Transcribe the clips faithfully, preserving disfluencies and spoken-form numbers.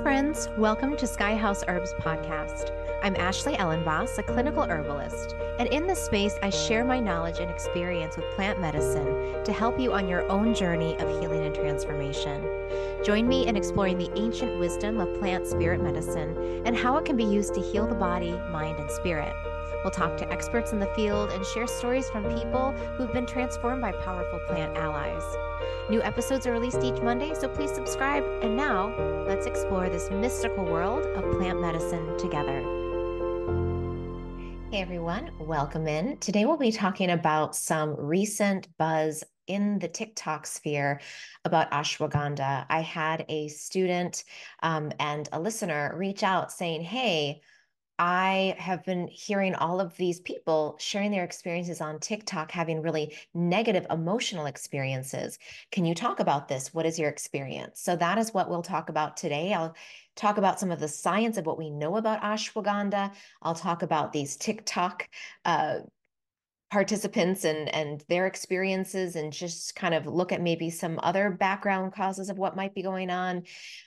friends. Welcome to Sky House Herbs podcast. I'm Ashley Ellenvoss, a clinical herbalist, and in this space, I share my knowledge and experience with plant medicine to help you on your own journey of healing and transformation. Join me in exploring the ancient wisdom of plant spirit medicine and how it can be used to heal the body, mind, and spirit. We'll talk to experts in the field and share stories from people who've been transformed by powerful plant allies. New episodes are released each Monday, so please subscribe. And now, let's explore this mystical world of plant medicine together. Hey everyone, welcome in. Today we'll be talking about some recent buzz in the TikTok sphere about ashwagandha. I had a student um, and a listener reach out saying, hey, I have been hearing all of these people sharing their experiences on TikTok, having really negative emotional experiences. Can you talk about this? What is your experience? So that is what we'll talk about today. I'll talk about some of the science of what we know about ashwagandha. I'll talk about these TikTok uh, participants and and their experiences, and just kind of look at maybe some other background causes of what might be going on.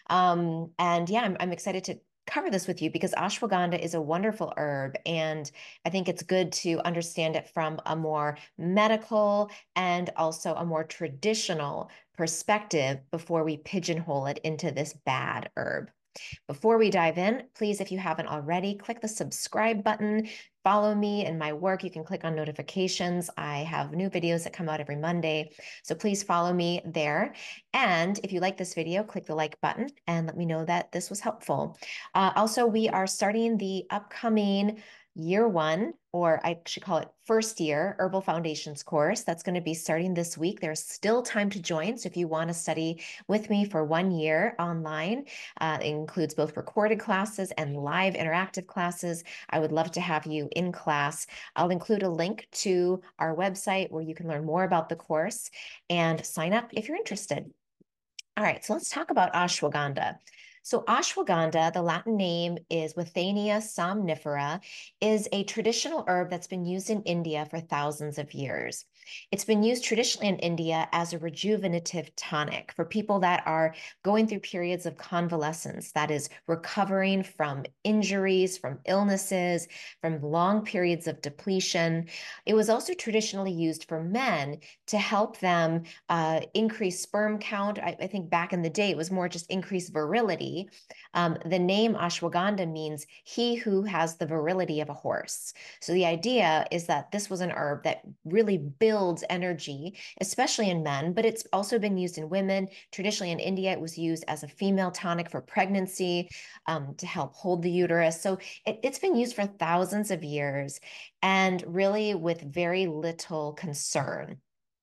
Um, and yeah, I'm, I'm excited to cover this with you because ashwagandha is a wonderful herb, and I think it's good to understand it from a more medical and also a more traditional perspective before we pigeonhole it into this bad herb. Before we dive in, please, if you haven't already, click the subscribe button. Follow me and my work. You can click on notifications. I have new videos that come out every Monday. So please follow me there. And if you like this video, click the like button and let me know that this was helpful. Uh, also, we are starting the upcoming year one, or I should call it first year, Herbal Foundations course. That's going to be starting this week. There's still time to join. So if you want to study with me for one year online, uh, it includes both recorded classes and live interactive classes. I would love to have you in class. I'll include a link to our website where you can learn more about the course and sign up if you're interested. All right, so let's talk about ashwagandha. So ashwagandha, the Latin name is Withania somnifera, is a traditional herb that's been used in India for thousands of years. It's been used traditionally in India as a rejuvenative tonic for people that are going through periods of convalescence, that is, recovering from injuries, from illnesses, from long periods of depletion. It was also traditionally used for men to help them uh, increase sperm count. I, I think back in the day, it was more just increased virility. Um, the name ashwagandha means he who has the virility of a horse. So the idea is that this was an herb that really builds energy, especially in men, but it's also been used in women. Traditionally in India, it was used as a female tonic for pregnancy, um, to help hold the uterus. So it, it's been used for thousands of years and really with very little concern.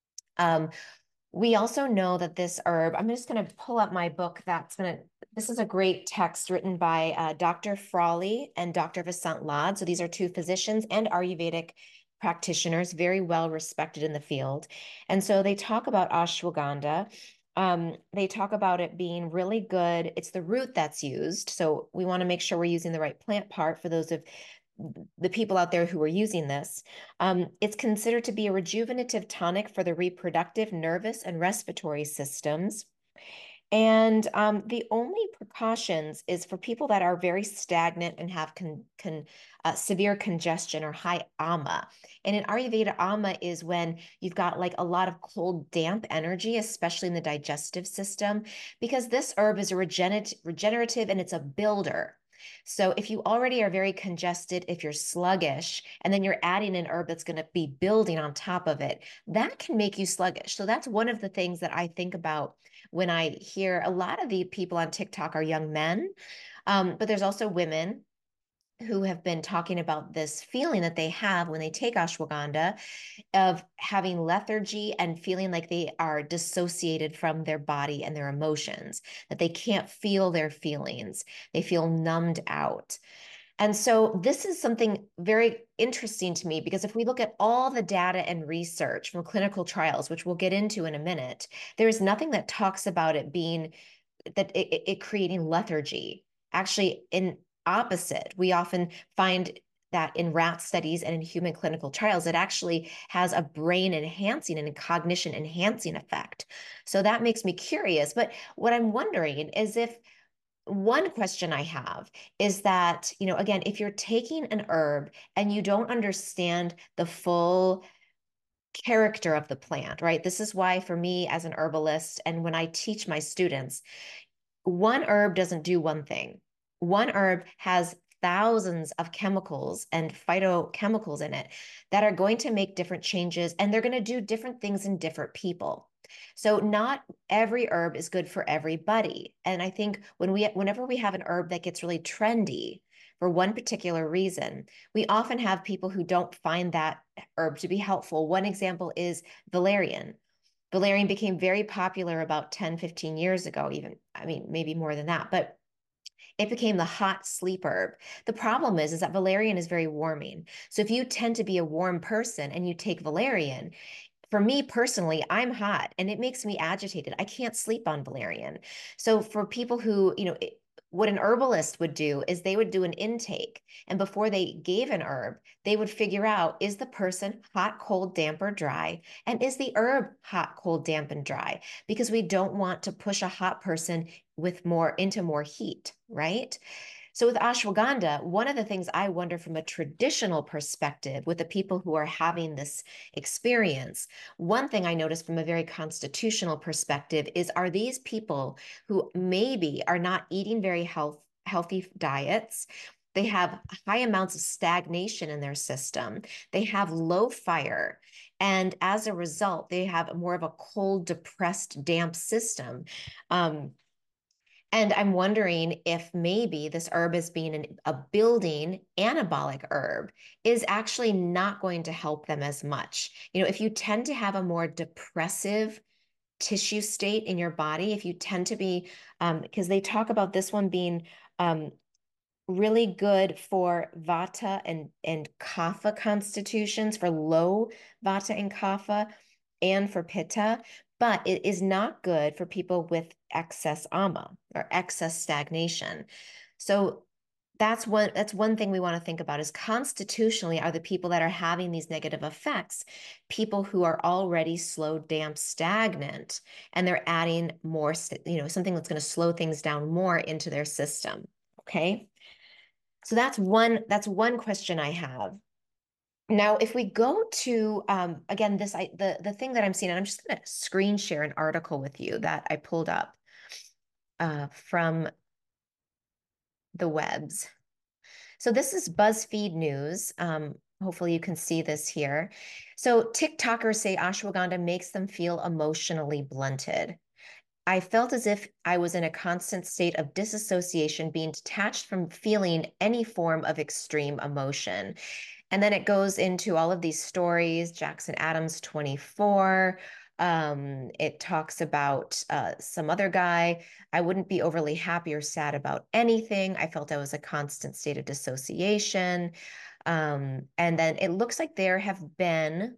Um, we also know that this herb, I'm just going to pull up my book that's going to, this is a great text written by uh, Doctor Frawley and Doctor Vasant Lad. So these are two physicians and Ayurvedic practitioners, very well respected in the field. And so they talk about ashwagandha. Um, they talk about it being really good. It's the root that's used. So we want to make sure we're using the right plant part for those of the people out there who are using this. Um, it's considered to be a rejuvenative tonic for the reproductive, nervous, and respiratory systems. And um, the only precautions is for people that are very stagnant and have con, con, uh, severe congestion or high ama. And in Ayurveda, ama is when you've got like a lot of cold, damp energy, especially in the digestive system, because this herb is a regenerate, regenerative and it's a builder. So if you already are very congested, if you're sluggish, and then you're adding an herb that's going to be building on top of it, that can make you sluggish. So that's one of the things that I think about when I hear a lot of the people on TikTok are young men, um, but there's also women who have been talking about this feeling that they have when they take ashwagandha of having lethargy and feeling like they are dissociated from their body and their emotions, that they can't feel their feelings. They feel numbed out. And so this is something very interesting to me because if we look at all the data and research from clinical trials, which we'll get into in a minute, there is nothing that talks about it being that it, it creating lethargy. Actually, in opposite, we often find that in rat studies and in human clinical trials, it actually has a brain enhancing and cognition enhancing effect. So that makes me curious. But what I'm wondering is if one question I have is that, you know, again, if you're taking an herb and you don't understand the full character of the plant, right? This is why, for me as an herbalist, and when I teach my students, one herb doesn't do one thing. One herb has thousands of chemicals and phytochemicals in it that are going to make different changes, and they're going to do different things in different people. So not every herb is good for everybody. And I think when we whenever we have an herb that gets really trendy for one particular reason, we often have people who don't find that herb to be helpful. One example is valerian. Valerian became very popular about ten, fifteen years ago, even. I mean, maybe more than that, but it became the hot sleep herb. The problem is, is that valerian is very warming. So if you tend to be a warm person and you take valerian, for me personally, I'm hot and it makes me agitated. I can't sleep on valerian. So for people who, you know, it, what an herbalist would do is they would do an intake. And before they gave an herb, they would figure out, is the person hot, cold, damp, or dry? And is the herb hot, cold, damp, and dry? Because we don't want to push a hot person with more into more heat, right? So with ashwagandha, one of the things I wonder from a traditional perspective with the people who are having this experience, one thing I notice from a very constitutional perspective is, are these people who maybe are not eating very health, healthy diets? They have high amounts of stagnation in their system. They have low fire. And as a result, they have more of a cold, depressed, damp system. Um, and I'm wondering if maybe this herb, as being an, a building anabolic herb, is actually not going to help them as much. You know, if you tend to have a more depressive tissue state in your body, if you tend to be, um, because they talk about this one being um, really good for vata and, and kapha constitutions, for low vata and kapha, and for pitta, but it is not good for people with excess ama or excess stagnation. So that's one that's one thing we want to think about, is constitutionally, are the people that are having these negative effects people who are already slow, damp, stagnant, and they're adding more, you know, something that's going to slow things down more into their system. Okay. So that's one that's one question I have. Now, if we go to um, again, this I the the thing that I'm seeing, and I'm just going to screen share an article with you that I pulled up uh, from the webs. So this is BuzzFeed News. Um, hopefully you can see this here. So TikTokers say ashwagandha makes them feel emotionally blunted. I felt as if I was in a constant state of disassociation, being detached from feeling any form of extreme emotion. And then it goes into all of these stories, Jackson Adams twenty-four. Um, it talks about uh, some other guy. I wouldn't be overly happy or sad about anything. I felt I was a constant state of dissociation. Um, and then it looks like there have been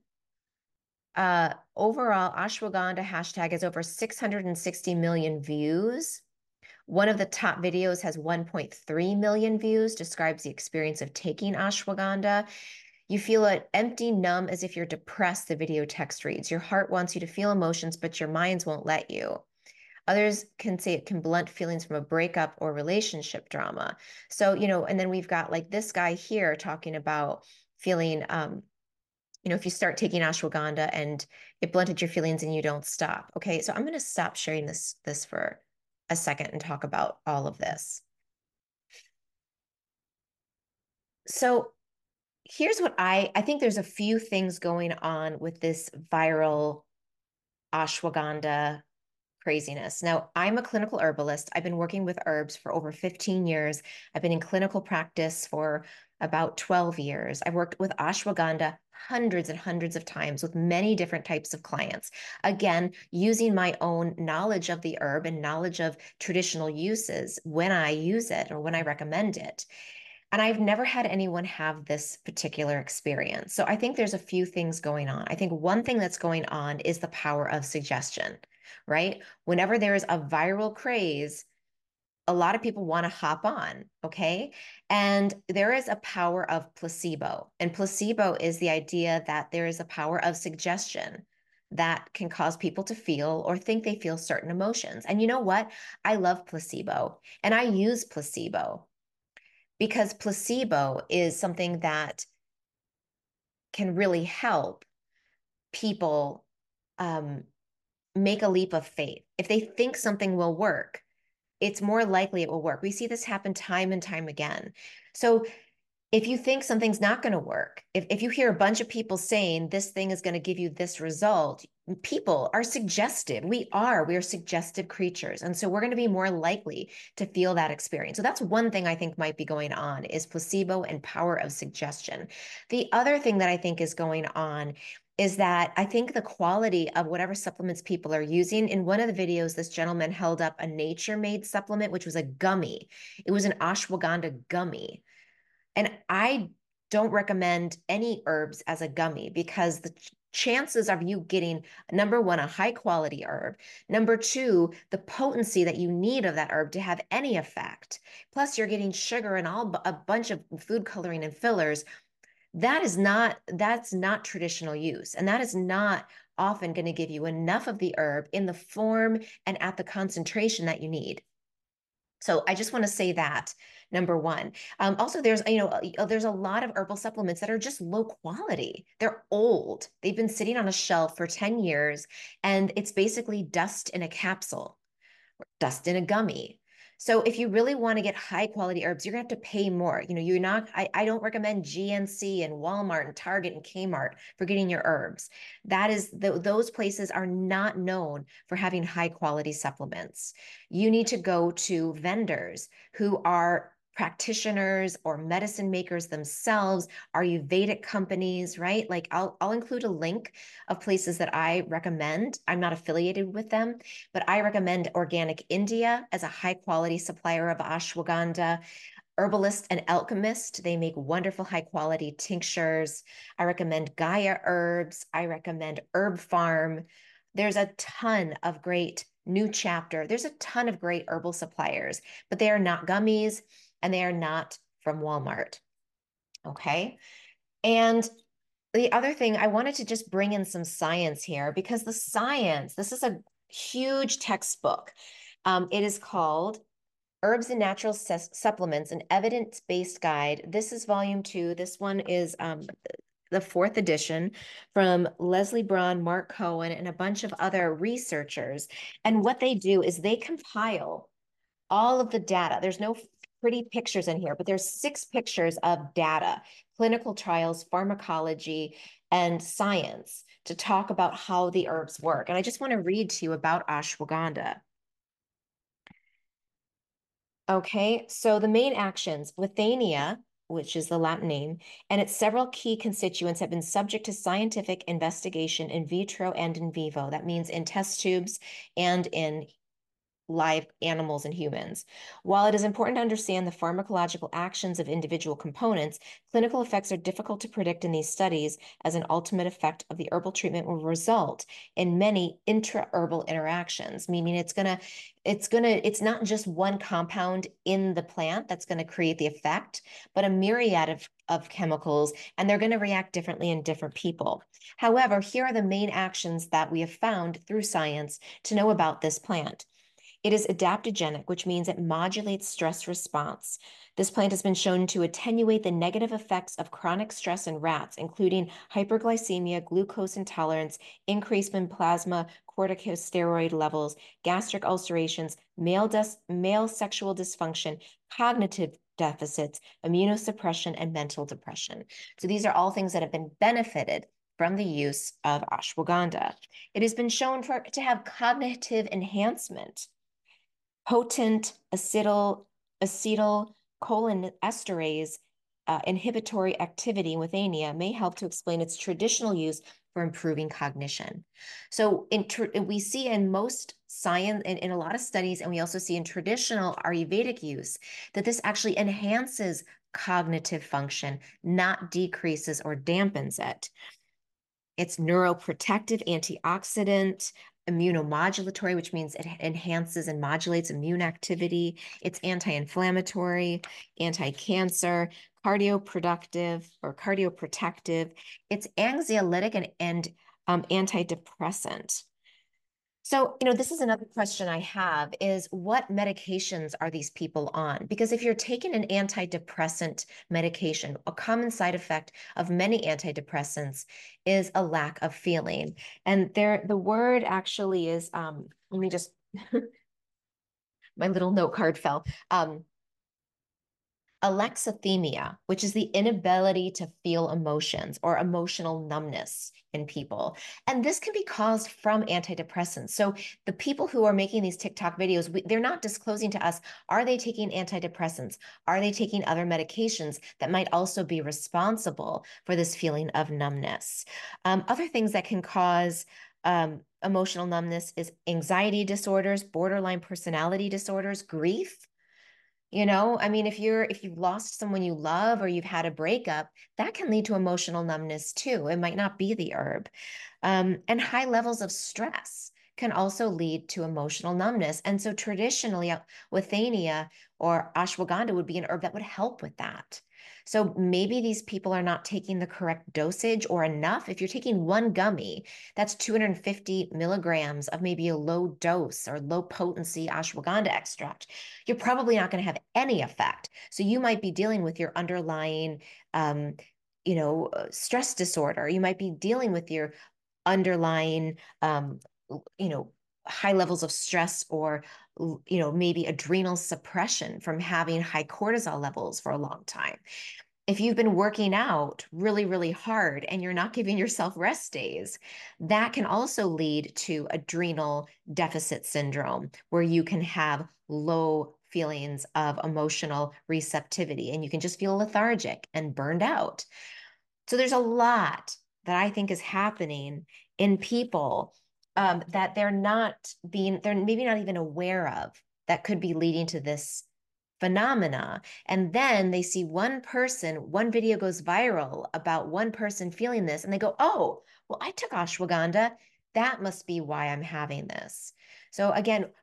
uh, overall, ashwagandha hashtag has over six hundred sixty million views. One of the top videos has one point three million views, describes the experience of taking ashwagandha. You feel it empty, numb, as if you're depressed, the video text reads. Your heart wants you to feel emotions, but your minds won't let you. Others can say it can blunt feelings from a breakup or relationship drama. So, you know, and then we've got like this guy here talking about feeling, um, you know, if you start taking ashwagandha and it blunted your feelings and you don't stop. Okay, so I'm going to stop sharing this this for a second and talk about all of this. So here's what I I think there's a few things going on with this viral ashwagandha craziness. Now, I'm a clinical herbalist. I've been working with herbs for over fifteen years. I've been in clinical practice for about twelve years. I've worked with ashwagandha hundreds and hundreds of times with many different types of clients. Again, using my own knowledge of the herb and knowledge of traditional uses when I use it or when I recommend it. And I've never had anyone have this particular experience. So I think there's a few things going on. I think one thing that's going on is the power of suggestion, right? Whenever there's a viral craze, a lot of people want to hop on, okay? And there is a power of placebo. And placebo is the idea that there is a power of suggestion. that can cause people to feel or think they feel certain emotions. And you know what? I love placebo and I use placebo because placebo is something that can really help people um, make a leap of faith. If they think something will work, it's more likely it will work. We see this happen time and time again. So if you think something's not going to work, if, if you hear a bunch of people saying this thing is going to give you this result, people are suggestive. We are, we are suggestive creatures. And so we're going to be more likely to feel that experience. So that's one thing I think might be going on is placebo and power of suggestion. The other thing that I think is going on is that I think the quality of whatever supplements people are using. In one of the videos, this gentleman held up a nature made supplement, which was a gummy. It was an ashwagandha gummy. And I don't recommend any herbs as a gummy because the ch- chances of you getting, number one, a high quality herb, number two, the potency that you need of that herb to have any effect. Plus, you're getting sugar and all a bunch of food coloring and fillers. That is not, that's not traditional use. And that is not often going to give you enough of the herb in the form and at the concentration that you need. So I just want to say that number one. Um, also, there's you know uh, there's a lot of herbal supplements that are just low quality. They're old. They've been sitting on a shelf for ten years, and it's basically dust in a capsule, dust in a gummy. So if you really want to get high quality herbs, you're gonna have to pay more. You know, you're not, I, I don't recommend G N C and Walmart and Target and Kmart for getting your herbs. That is, the, those places are not known for having high quality supplements. You need to go to vendors who are practitioners or medicine makers themselves, Ayurvedic companies, right? Like I'll I'll include a link of places that I recommend. I'm not affiliated with them, but I recommend Organic India as a high quality supplier of ashwagandha. Herbalist and Alchemist, they make wonderful high quality tinctures. I recommend Gaia Herbs. I recommend Herb Farm. There's a ton of great New Chapter. There's a ton of great herbal suppliers, but they are not gummies and they are not from Walmart. Okay. And the other thing, I wanted to just bring in some science here because the science, this is a huge textbook. Um, it is called Herbs and Natural Supplements, an evidence-based guide. This is volume two. This one is um, the fourth edition from Leslie Braun, Mark Cohen, and a bunch of other researchers. And what they do is they compile all of the data. There's no pretty pictures in here, but there's six pictures of data, clinical trials, pharmacology, and science to talk about how the herbs work. And I just want to read to you about ashwagandha. Okay, so the main actions, Withania, which is the Latin name, and its several key constituents have been subject to scientific investigation in vitro and in vivo. That means in test tubes and in live animals and humans. While it is important to understand the pharmacological actions of individual components, clinical effects are difficult to predict in these studies, as an ultimate effect of the herbal treatment will result in many intra-herbal interactions, meaning it's gonna, it's gonna, it's not just one compound in the plant that's gonna create the effect, but a myriad of of chemicals, and they're going to react differently in different people. However, here are the main actions that we have found through science to know about this plant. It is adaptogenic, which means it modulates stress response. This plant has been shown to attenuate the negative effects of chronic stress in rats, including hyperglycemia, glucose intolerance, increase in plasma corticosteroid levels, gastric ulcerations, male, male sexual dysfunction, cognitive deficits, immunosuppression, and mental depression. So these are all things that have been benefited from the use of ashwagandha. It has been shown for, to have cognitive enhancement. Potent acetyl acetylcholinesterase uh, inhibitory activity with Withania may help to explain its traditional use for improving cognition. So in we see in most science, in, in a lot of studies, and we also see in traditional Ayurvedic use, that this actually enhances cognitive function, not decreases or dampens it. It's neuroprotective, antioxidant, immunomodulatory, which means it enhances and modulates immune activity. It's anti-inflammatory, anti-cancer, cardioproductive or cardioprotective. It's anxiolytic and, and um, antidepressant. So, you know, this is another question I have is what medications are these people on? Because if you're taking an antidepressant medication, a common side effect of many antidepressants is a lack of feeling. And there, the word actually is, um, let me just, my little note card fell. Um, alexithymia, which is the inability to feel emotions or emotional numbness in people. And this can be caused from antidepressants. So the people who are making these TikTok videos, we, they're not disclosing to us, are they taking antidepressants? Are they taking other medications that might also be responsible for this feeling of numbness? Um, other things that can cause um, emotional numbness is anxiety disorders, borderline personality disorders, grief. You know, I mean, if you're if you've lost someone you love or you've had a breakup, that can lead to emotional numbness too. It might not be the herb. Um, and high levels of stress can also lead to emotional numbness. And so traditionally, uh, withania or ashwagandha would be an herb that would help with that. So maybe these people are not taking the correct dosage or enough. If you're taking one gummy, that's two hundred fifty milligrams of maybe a low dose or low potency ashwagandha extract. You're probably not going to have any effect. So you might be dealing with your underlying, um, you know, uh, stress disorder. You might be dealing with your underlying, um, you know, high levels of stress or, you know, maybe adrenal suppression from having high cortisol levels for a long time. If you've been working out really, really hard and you're not giving yourself rest days, that can also lead to adrenal deficit syndrome, where you can have low feelings of emotional receptivity and you can just feel lethargic and burned out. So there's a lot that I think is happening in people um, that they're not being, they're maybe not even aware of that could be leading to this phenomena. And then they see one person, one video goes viral about one person feeling this, and they go, oh, well, I took ashwagandha. That must be why I'm having this. So again,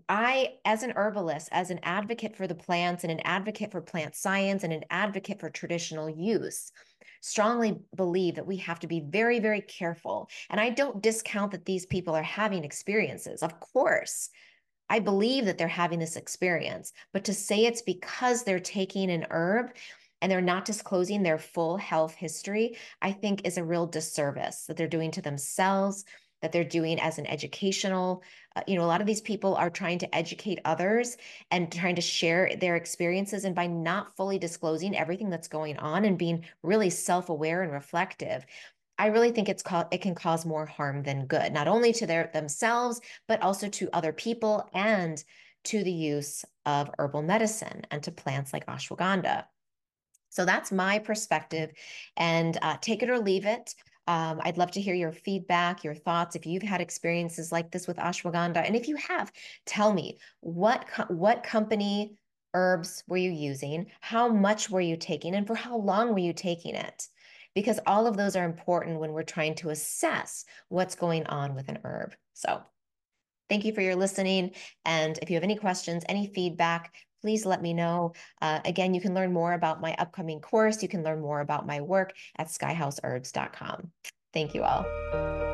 I, as an herbalist, as an advocate for the plants and an advocate for plant science and an advocate for traditional use, strongly believe that we have to be very, very careful. And I don't discount that these people are having experiences. Of course, I believe that they're having this experience, but to say it's because they're taking an herb and they're not disclosing their full health history, I think is a real disservice that they're doing to themselves, that they're doing as an educational, uh, you know, a lot of these people are trying to educate others and trying to share their experiences. And by not fully disclosing everything that's going on and being really self-aware and reflective, I really think it's called it can cause more harm than good, not only to their themselves, but also to other people and to the use of herbal medicine and to plants like ashwagandha. So that's my perspective, and uh, take it or leave it. Um, I'd love to hear your feedback, your thoughts, if you've had experiences like this with ashwagandha. And if you have, tell me what co what company herbs were you using? How much were you taking? And for how long were you taking it? Because all of those are important when we're trying to assess what's going on with an herb. So thank you for your listening. And if you have any questions, any feedback, please let me know. Uh, again, you can learn more about my upcoming course. You can learn more about my work at sky house herbs dot com. Thank you all.